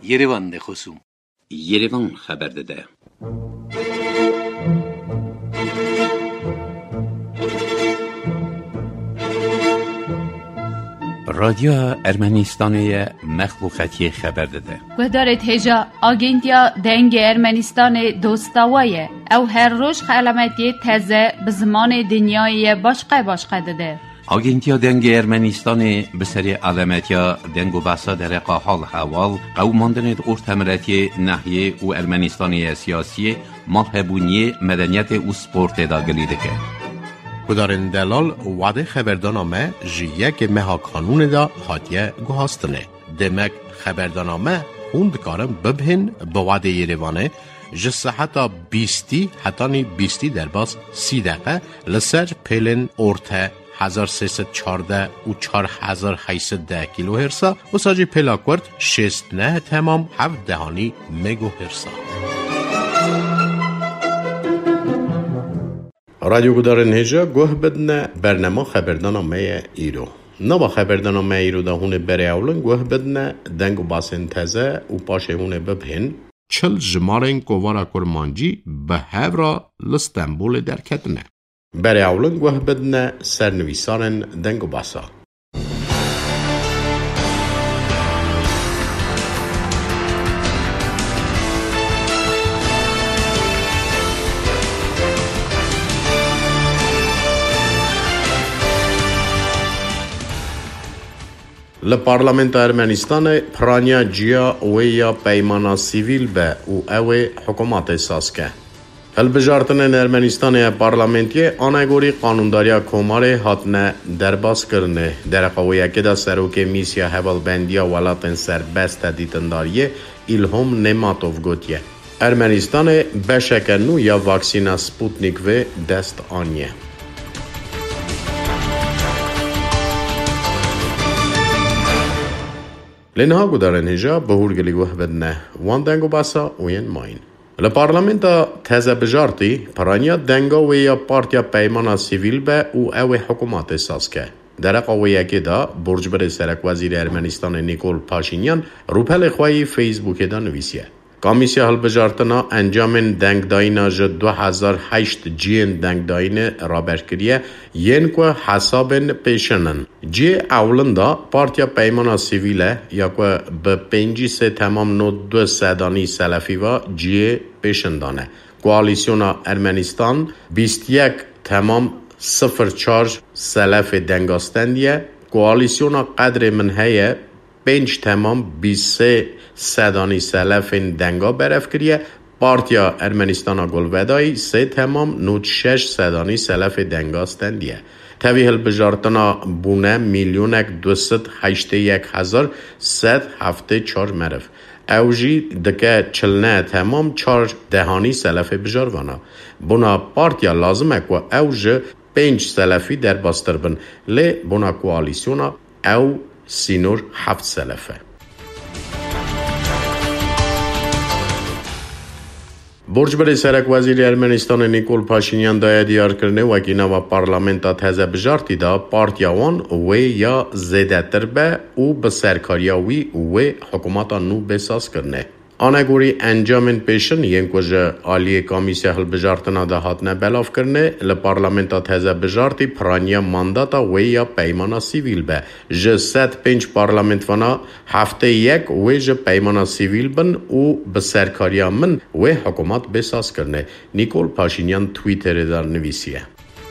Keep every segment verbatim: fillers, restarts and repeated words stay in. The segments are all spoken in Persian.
Yerevan de خصوم Yerevan خبر داده. رادیو ارمنستان مخلوقاتی خبر داده. و دارد هجا آگنتیا دنگ ارمنستان دوستاویه او هر روز خلمتی تازه به زمان دنیای باشقه باشقه داده. آگنتیا دنگ ارمنستان به سری علامتیا دنگ و بحثا در حال حوال قوماندن ارتمرتی نحیه و ارمنستانی سیاسی مالهبونی مدنیت و سپورت داگلیده که کدارن دلال وعده خبردانامه جیه که مها قانون دا حاتیه گوهاستنه. دمک خبردانامه خوند کارم ببهن با وعده یریوانه جسه حتی بیستی حتی نی بیستی در باز سی دقیقه لسر پیلن ارته هزار سیصد چارده و چار هزار هیصد ده کیلو هرسا و ساجی پیلاکورد شست نه تمام هفت دهانی مگو هرسا. رادیو گدارن هجا گوه بدنه برنامه خبردانامه ایرو. نوا خبردانامه ایرو دا هونه بره اولن گوه بدنه دنگو باسن تزه و پاشه هونه ببهن چل جمارن کوارا کرمانجی به هفرا لستنبول در کتنه. بره اولن گوه بدنه سرنویسارن دنگو باسا. لپارلمنت ارمنستان پرانیا جیا ویا پیمانا سیویل به او اوه حکومت ساسکه. البجارتن ارمنستان پارلمنتی آنگوری قانونداریا کوماره هاتنه درباس کرنه در قویه که دا سروک میسیا حوال بندیا ولاتن سربست دیتنداریه ایلهم نماتوف گوتیه. ارمنستان بشکنو یا واکسینا سپوتنیک و دست آنیه. لنها گدارن هجا بهور گلی گوه بدنه وان دنگو باسا وین ماین. لپارلمنتا تازه بجارتی پرانیا دنگا و یا پارتیا پیمانا سیویل به او او حکومت ساسکه. در قویه که دا برج بر سرک وزیر ارمنستان نیکول پاشینیان روپل خواهی فیسبوک دا نویسیه. کامیسیا هل بجارتنا انجامن دنگ داینا جه دو هزار هشت جین دنگ داین رابر کریه ین که حسابن پیشنن. جی اولن دا پارتیا پیمانا سیویله یا که به پنجی سه تمام نو دو سدانی سلفی و جی پیشندانه. کوالیسیونا ارمنستان بیست یک تمام صفر چارج سلف دنگاستندیه. کوالیسیونا قدر منهیه پنج تمام بیست سه سدانی سلفین دنگا برف کریه. پارتیا ارمنستان گلودایی سه تمام نوت شش سدانی سلف دنگاستندیه. توی هل بجارتنا بونه میلیونک دوست هشت یک هزار ست هفته چار مرف. اوجی دکه چلنه تمام چار دهانی سلف بجاروانا. بنا پارتیا لازمه که اوج پنج سلفی در باستر بن. لی بنا کوالیسیونا او سینور هفت سلفه. برج بر سرک وزیر ارمنستان نیکول پاشینیان داید دیار کرنه و گینا و پارلمنتا تازه بجارتی دا پارتیاوان و یا زیده تر به او به سرکاریاوی و حکومتا نو بساز کرنه. آنگوری انجامن پیشن ین کجا آلی کامیسیا هل بجارتنا دا هاتنه بلاف کرنه لپارلمنتا تازه بجارتی پرانیا مانداتا و یا پیمانا سیویل به جه ست پنج پارلمنت فانا هفته یک و جه پیمانا سیویل بن او به سرکاریا من و حکومت بساز کرنه. نیکول پاشینیان تویتر دار نویسیه.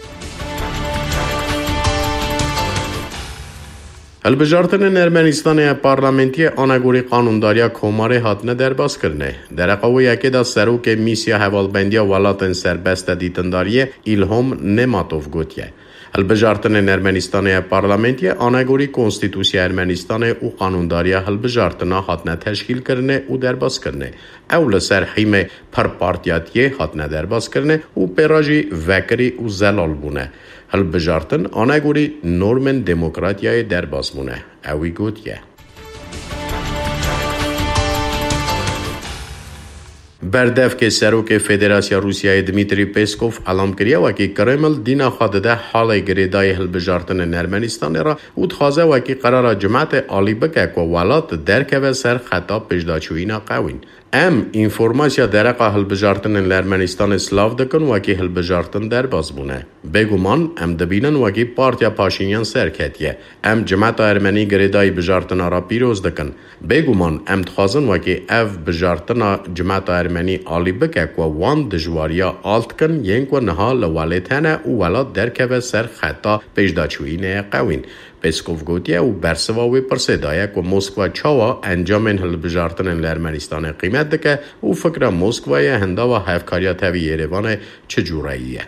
البجارتن ارمنستان پارلمنتی آنگوری قانونداریا کوماره هاتنه درباز کرنه. در قویه که دا سروک میسیا حوالبندیا ولاتن سربست دیتنداریه ایلهم نماتوف گوتیه. البجارتن ارمنستان پارلمنتی آنگوری کنستیتوسی ارمنستان او قانونداریا البجارتنا هاتنه تشکیل کرنه او درباز کرنه. اول سر حیم پر پارتیاتیه هاتنه درباز کرنه او پراجی وکری او زلال بونه. هل بجارتن آنگوری نورمن دموکراتیای در بازمونه. اوی گوتیه. بردف که سروک فدراسیا روسیای دمیتری پیسکوف علام کریا و که کرمل دینا خواده حال گریدای هلبجارتن ارمنستان را و تخوازه و که قرار جماعت عالی بکه که ولات درکه سر خطا پیشداچوینا قوین. ام اینفورماسیا درقا هلبجارتن ارمنستان سلاو دکن و که هلبجارتن در باز بونه. بگومان ام دبینن و که پارتیا پاشینیان سرکتیه. ام جماعت ارمنی گریدای بجارتن را پیروز دکن. بگومان ام تخوازن و که اف بجارتن جماعت ارمنی عالی بکه که وان دجواریا آلت کن ینگ و نها لوالتانه و ولات درکه سر خطا پیشداچوینه قوین. پیسکوف گوتیه و برسواوی پرسیدایه که موسکوا چاوا انجام هلبجارتن ارمنستان قیمت دکه و فکر موسکوای هنده و هفکاریا تاوی یریوان چجوراییه.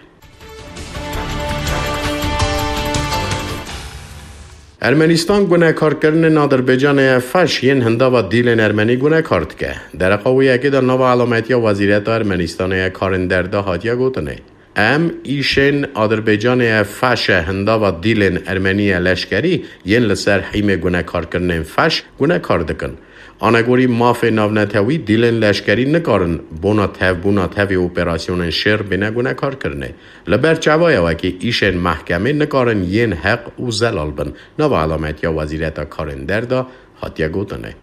ارمنستان گونه کار کردن آذربایجان فش ین هنده و دیل ارمنی گونه کارت که در قویه که در نو علامتی وزیرت ارمنستان کارندرده هاتیه گوتنه. ام ایشن آذربایجان فش هنده و دیل ارمنی لشکری ین لسر حیم گونه کار کردن فش گونه کار دکن. آنگوری ماف ناونتوی دیلن لشکری نکارن بونا تف بونا تفی اپراسیون شر بینه گونه کار کرنه. لبر چوایه وکی ایشن محکمه نکارن ین حق و زلال بن نو علامت یا وزیرت کارن درده هاتیه گوتنه.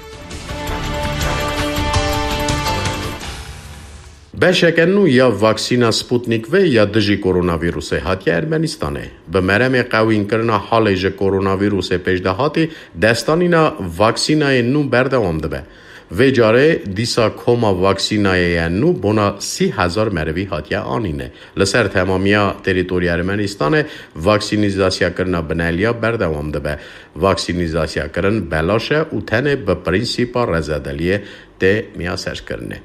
بشکنو یا واکسینا سپوتنیک و یا دژی کرونا ویروس هاتیه ارمنستانه. به مرم قوین کرنا حال ج کرونا ویروس پیشدهاتی دستانینا واکسینای نو بردوام دبه. و جاره دیسا کوما واکسینای نو بنا سی هزار مروی هاتیه آنینه. لسر تمامیا تریتوری ارمنستان واکسینیزاسیا کرنا بنالیا بردوام دبه. واکسینیزاسیا کرن بلاشه و تنه به پرینسیپا رزادلیه ده میاسر کرنه.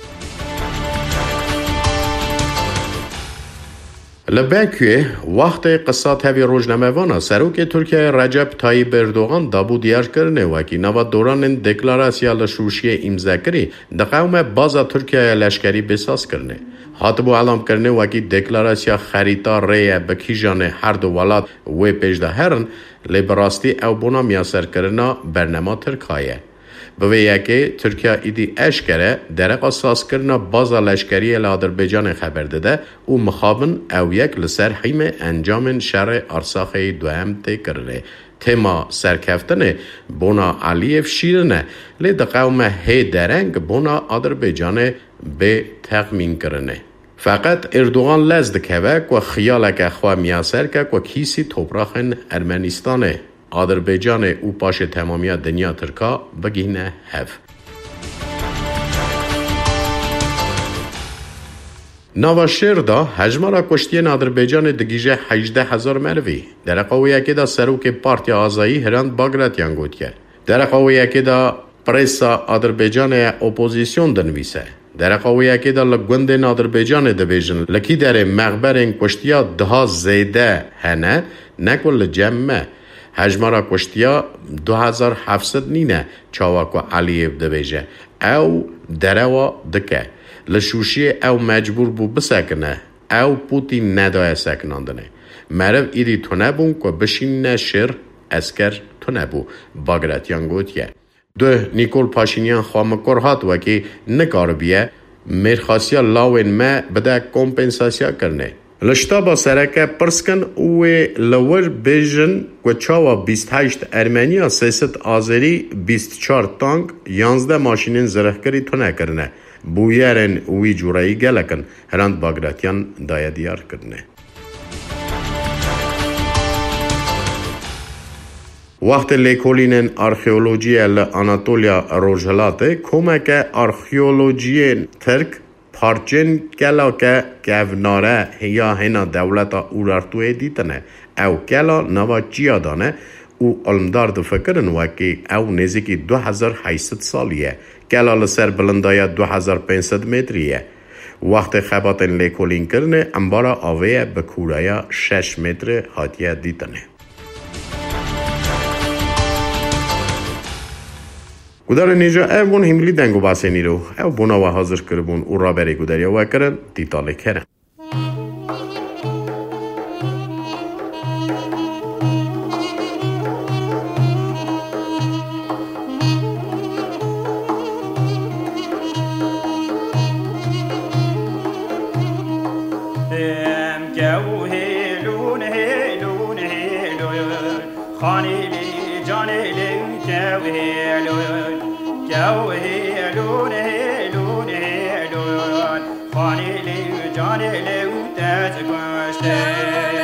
لبکوی وقت قصات هوی روزنامه وانا سروک ترکیه رجب طایب اردوغان دابو دیار کرنه و که نو دوران دکلاراسیا لشوشی امضا کری ده قوم بازا ترکیه لشکری بساز کرنه. حاتبو علام کرنه و که دکلاراسیا خریطا ریه بکیجان هر دو ولاد و پیشده هرن لبراستی او بونا میاسر کرنا برنامه ترکایه. بویه که ترکیه ایدی اشکره درق اساس کرنا بازا لشکری آذربایجان خبر داده و مخابن او یک لسر حیم انجام شر ارساخی دوام تی کرده. تما سرکفتنه بونا علیف شیرنه لید قوم هی درنگ بونا آذربایجان به تقمین کرنه. فقط اردوغان لزد که و خیال که خواه میاسر که و کیسی توبراخن ارمنستانه. آذربایجان او پاش تمامی دنیا ترکا بگینه هف. نواشر دا هجمارا کشتین آذربایجان دگیجه هجده هزار مروی. در قویه که دا سروک پارتی آزایی هرند باگراتیان گوتیه. در قویه که دا پریسا آذربایجان اپوزیسیون دنویسه. در قویه که دا لگوندن آذربایجان دبیجن لکی در مغبرین کشتیا ده زیده هنه نکل جمعه. هجمارا کشتیا دو هزار و هفتصد نینه چاواکو علیف دبیجه او دروا دکه لشوشی او مجبور بو بسکنه او پوتین ندای سکناندنه مرو ایری تو نبون که بشین شر اسکر تو نبو باگراتیان گوتیه. دو نیکول پاشینیان خوامکور هات وکی نکار بیه میرخاسیا لاوین ما بده کمپنساسیا کرنه. لشتابا سرکه پرسکن او لور بیجن و چاوا بیست و هشت ارمنیا سیست آذری بیست و چهار تانک یانزده ماشینین زرهکری تو نکرنه. بویرن اوی جورایی گلکن هرند باگراتیان دای دیار کرنه. وقت لیکولین آرخیولوژی لاناتولیا روژلاته کمک آرخیولوژی ترک پارچن کلا که گوناره یا هنا دولتا اورارتوی دیتنه او کلا نوا چیا دانه او علمدار دو فکرن وکی او نزدیکی دو هزار و هشتصد سالیه کلا لسر بلندای دو هزار و پانصد متریه. وقت خباتن لیکولین کرنه انبارا آوه به کورای شش متر هاتیه دیتنه. گودار نیجا اون همیلی دنگو باسه نیرو او بونا و حاضر کربون او را بری گوداریا و کرن دیتاله کرن. خانيلي جانيلي كوهيلون كوهيلون هيلون هيلون خانيلي جانيلي تزكوشتين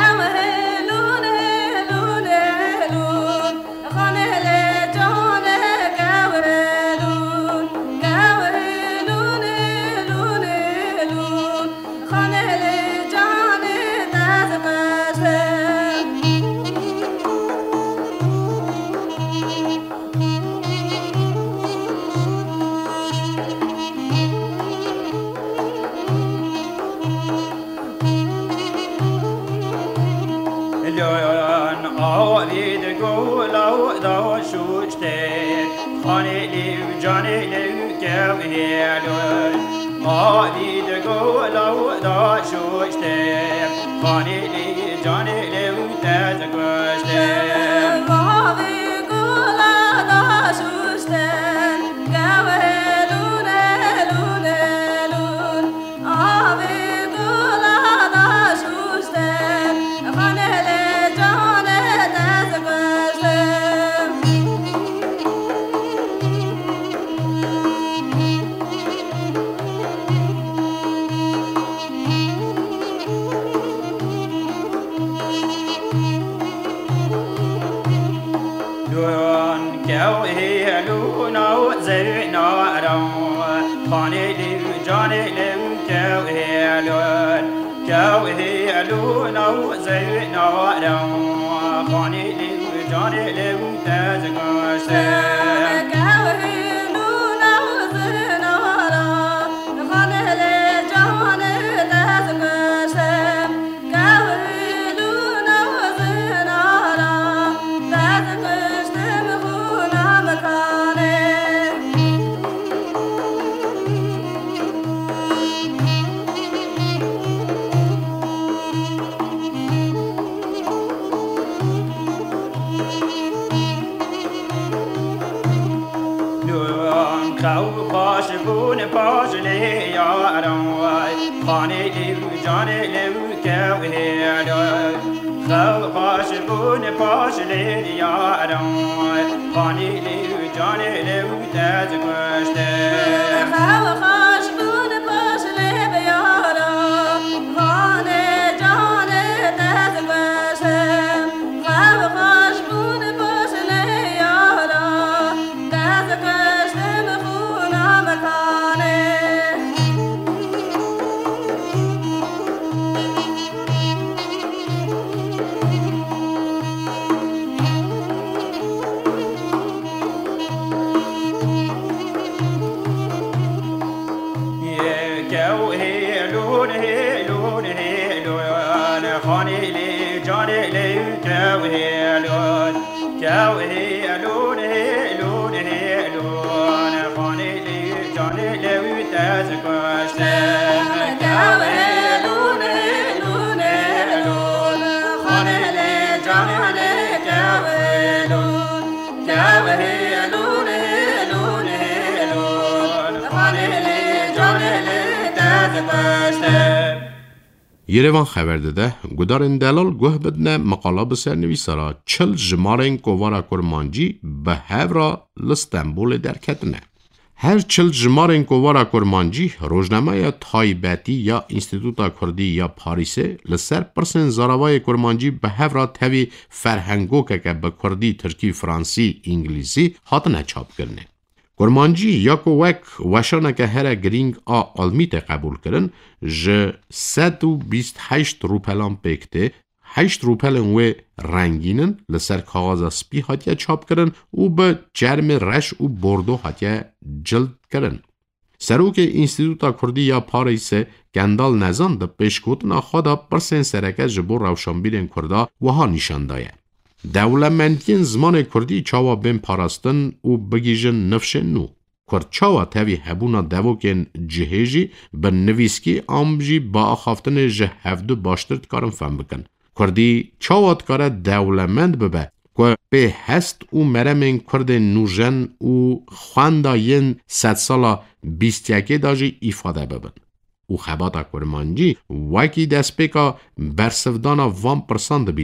Երևան խավերդը գուդարեն դալալ գոհ բդնե մակալա բսեր նվիսարա չլ ժմարեն կովարակորմանջի բհևրա լստամբուլը դերքետնե Her çıl jmarên kovara kurmancî rojnamaya Taybetî ya Înstîtuta Kurdî ya Parîsê li ser pirsên zaravayê kurmancî bi hevra tevî ferhengokeke bi Kurdî, Tirkî, Fransî, İngilîzî hatine çapkirine. Kurmancî ya ku wek weşaneke here girîng a almîtê qebûl kirin ji sed û bîst heşt rûpelan pêk tê heşt rûpelên wê rengînin li ser kaxaza spî hatiye çapkirin û bi çermê reş û bordo hatiye cild kirin. Serokê Înstîtuta Kurdî ya Parîsê Kendal Nezan di pêşgotina xwe da pirsên sereke ji bo rewşanbîrên Kurda wiha nîşan daye. Dewlemendiyên zimanê Kurdî çawa bên parastin û bigîjin nifşên nû. Kurd çawa tevî hebûna devokên cihê jî bi nivîskî am jî biaxaftinê ji hevdû baştir dikarin fehm bikin. Kurdî çawa dikare dewlemend bibe ku pê hest û meremên Kurdên nûjen û xwenda yên sedsala bîstyekê da jî îfade bibin. û xebata kurmancî wekî destpêka bersivdana van pirsan dibîne.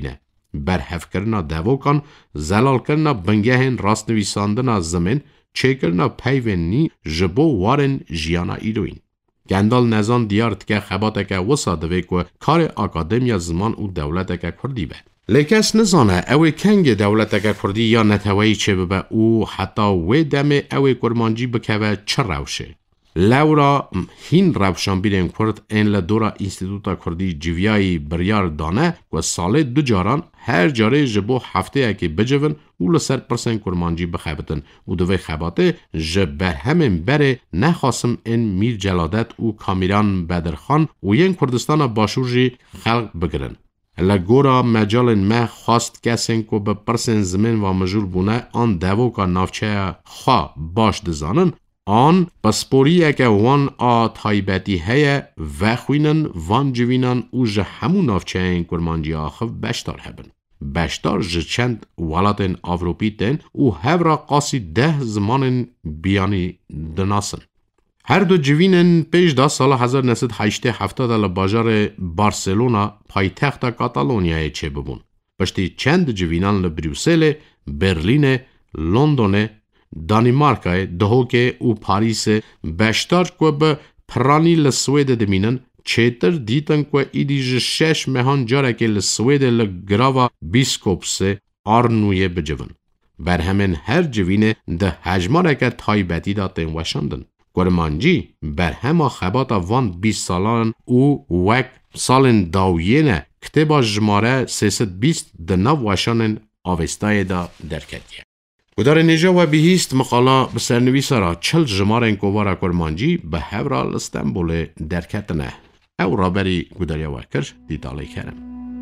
برحف کرنا دوکان زلال کرنا بنگهن راست نویساندنا زمین چه کرنا پیونی جبو وارن جیانا ایروین. گندال نزان دیارت که خباته که وصادوه که کار اکادمیا زمان و دولت که کردی به. لیکس نزانه اوی کنگ دولت که کردی یا نتوایی چه ببه او حتی وی دمه اوی کرمانجی بکوه چه روشه. لورا هین روشان بیرین کرد این لدورا انستیتوتا کردی جویای بریار دانه و سال دو جاران هر جاره جبو هفته اکی بجون و لسر پرسن کرمانجی بخبتن و دوی خباته جبر همین بره نخواستم این میر جلادت و کامیران بدرخان و این کردستان باشور جی خلق بگرن. لگورا مجال ما خواست کسین که به پرسن زمین و مجور بونه آن دوو که نافچه خواه باش دزانن آن پسپوریه که وان آ تایبتی هیه و خوینن وان جوینن او جه همون نافچه این کرمانجی آخف بشتار هبن. بشتار جه چند ولاتن آوروپی تن او هفرا قاسی ده زمان بیانی دناسن. هر دو جوینن پیش دا سال هزار و نهصد و هشتاد و هفتاد لباجار بارسلونا پایتخت کاتالونیای چه ببون. پشتی چند جوینان لبروسل، برلین، لندن، دانمارکای دهوکه و پاریس بشتار که به پرانی لسوید دمینن چیتر دیتن که ایدیج شش مهان جاره که لسوید لگراوا بیسکوپس آرنوی بجون. بر همین هر جوینه ده هجماره که تایبتی داتن وشندن. کرمانجی بر همه خبات وان بیست سالان او وک سالن داوینه کتبا جماره سیست بیست ده نو وشانن آوستای دا درکتیه. گدار نجا و بهیست مقالا به سرنویس را چل جماره کووارا کرمانجی به هورال استنبول درکتنه. او را بری گداریا وکر دیتالی کرم.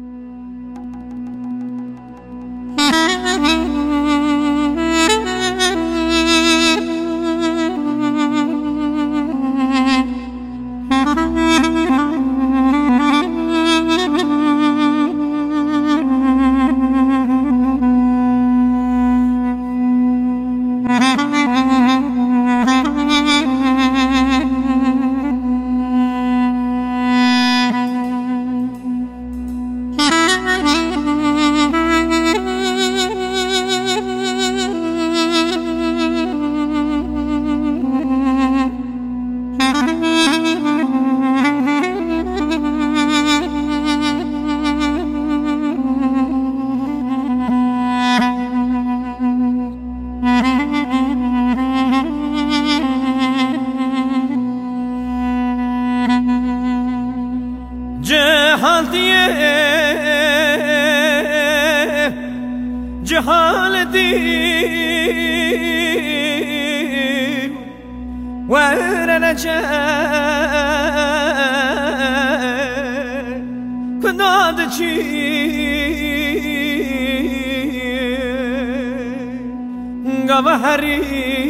گوهری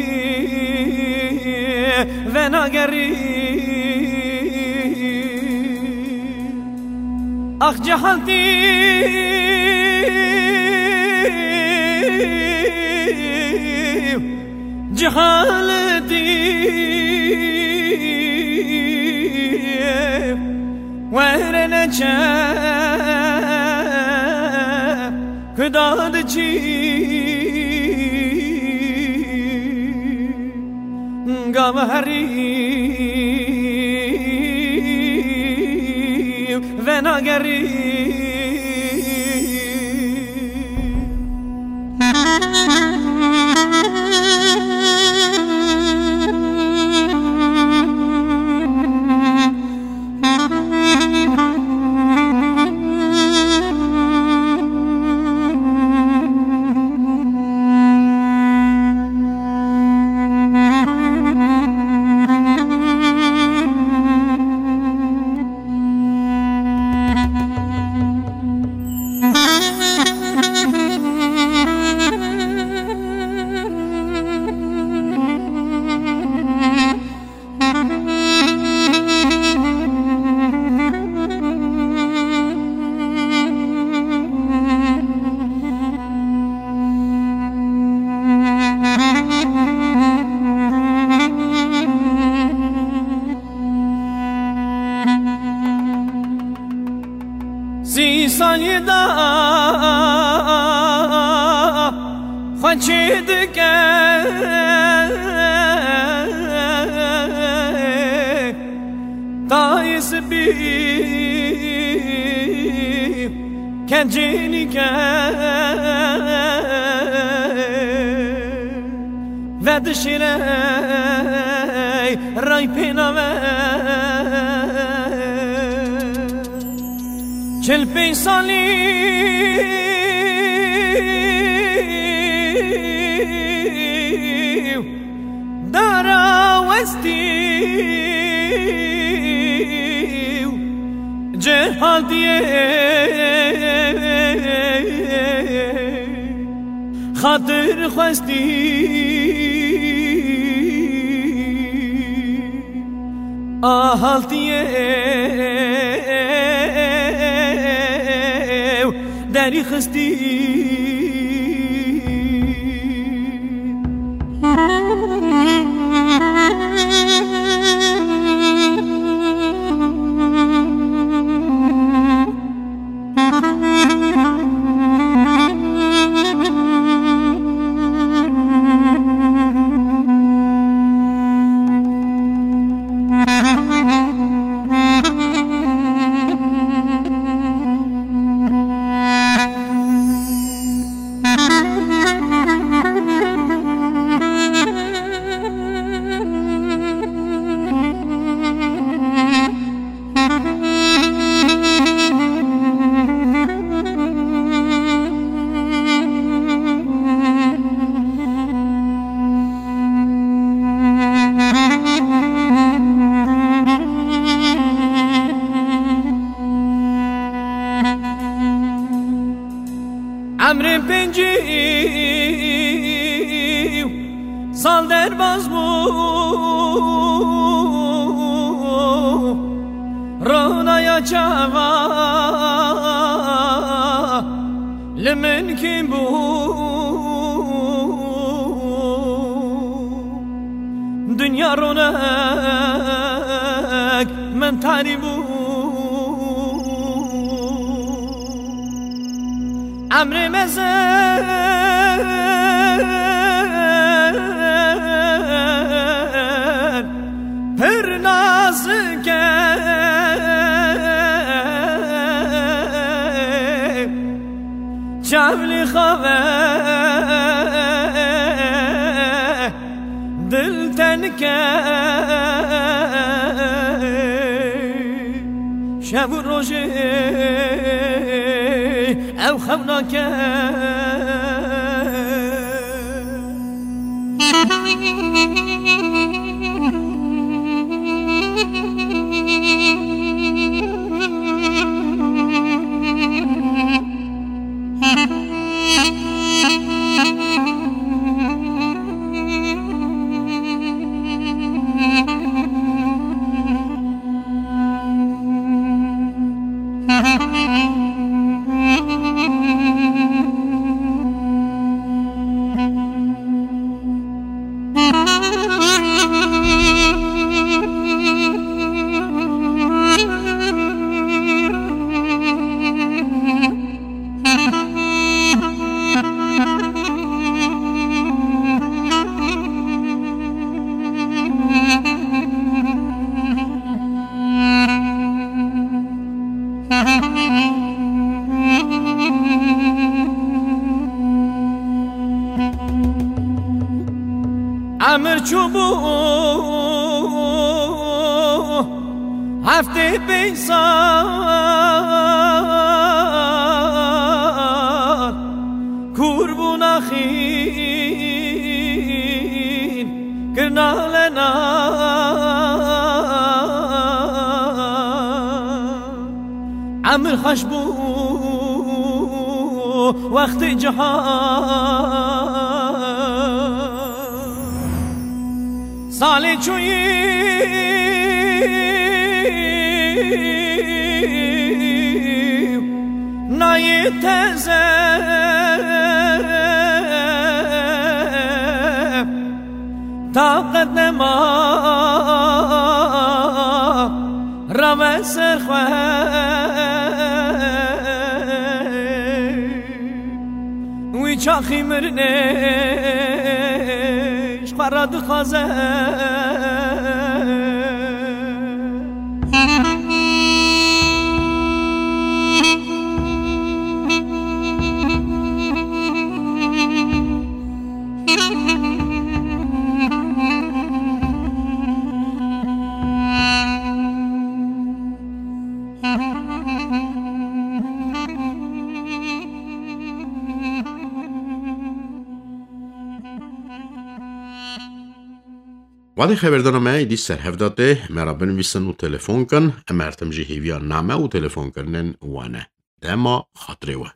و نگری آخ جهالتی جهالتی ورنچه کداد چی گوهری و نگری خواچه دکه تایس بی کنجینی که و دشیره رای پینامه چل پی سالی دارا وستی جهادیه خاطر خواستی آهالتیه داری خستی امر پنجی سال در باز بو رونایا چاوا لمن کیم بو دنیا رونک من تاری بو امر مزن پر نازکه جبل خواه دل تنکه شب و روژه او خوناکه امر چوبو هفته بیسان کوربون آخین گرنالنا امر خشبو وقت جهان سالی چویی نای تزه طاقت نما رمه سرخواه وی چاخی مرنش قراد خازه وادي خبردارنامه ایدی سر هفداده مرا بنویسن و تلفن کن امرتم جی هیویا نامه و تلفن کرنن وانه دما خاطره و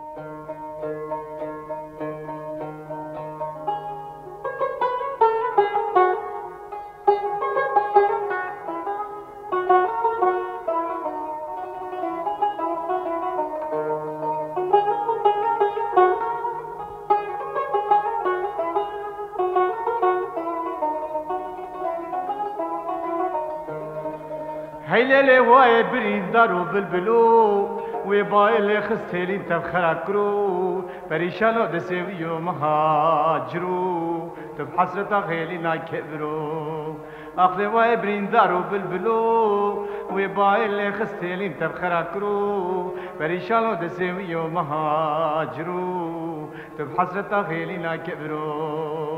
هيلي واي بريندار وبلبلو وبايل خستيلي تبخركرو فريشانو دسيويو مهاجرو تبحسرتا غيلينا كبرو اخلي واي بريندار وبلبلو وبايل خستيلي تبخركرو فريشانو دسيويو مهاجرو تبحسرتا غيلينا كبرو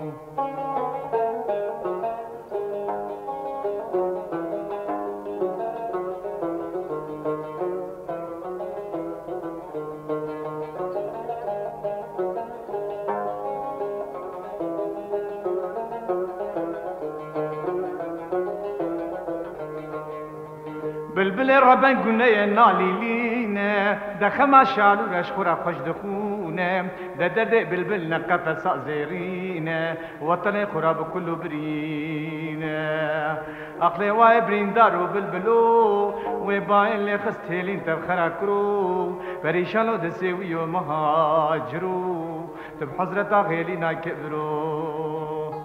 بلبل ربن قنية ناليلينا دخما شالو رشخورا خوش دخونا دا درد بلبلنا قفص زيرينا وطني خورا بكل برينا أقلي واي برين دارو بلبلو وباين لي خستيلين تبخرا كرو فريشانو دسيويو مهاجرو تبحزرتا غيلينا كبرو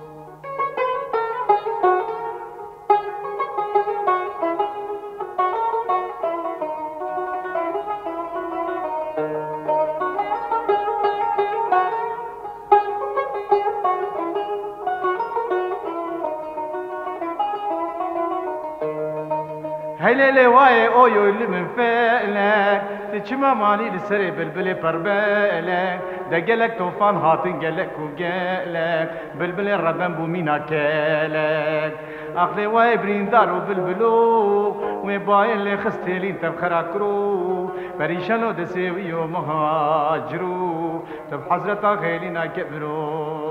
هيلي واي اويو اللي من فعلك تجمع مالي لسري بلبلي بربالك دا قالك طوفان هاتن قالك وقالك بلبلي الربان بومينا كالك اخلي واي برين دارو بلبلو وباين اللي خستيلين تبخراكرو فريشانو دسيويو مهاجرو تبحزرتا غيلينا كبرو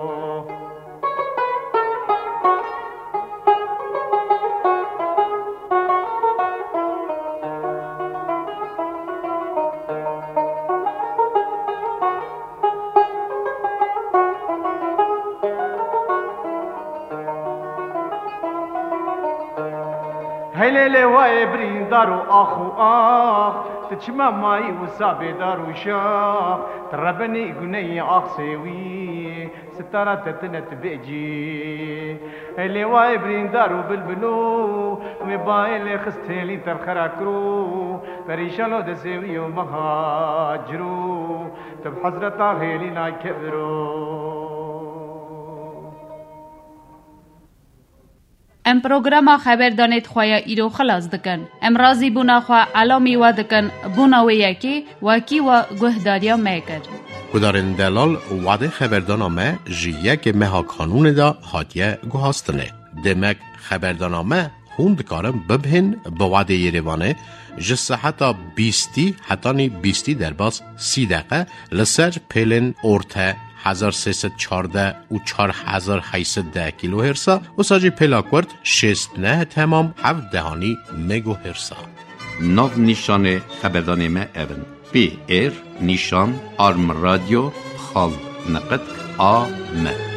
هيلي واي برين دارو اخو اخ تجمع ماي وصابي دارو شاخ تربني قني اخ سوي ستارة تتنت بيجي هيلي واي برين دارو بلبلو وبايل خستيلي تبخراكرو فريشانو دسيويو مهاجرو تبحزرتا غيلينا كبرو ام پروگراما خبر دانید خواه ایرو خلاص دکن. ام رازی بونا خواه علامی و دکن بونا و یکی وکی و گهداریا میکر. کدارن دلال وعده خبردانامه جی یک مها کانون دا هاتیه گوهاستنه. دمک خبردانامه خوند کارم ببهن به وعده یریوانه جسه حتی بیستی حتی نی بیستی در باز سی دقیقه لسر پیلن ارته هزار سیصد چارده و چهار هزار هشتصد ده کیلو هرسا و ساجی پلاکورد شست نه تمام هفت دهانی مگو هرسا. ناو نیشان خبردانامه اون پی ایر نیشان آرم رادیو خال نقد آ م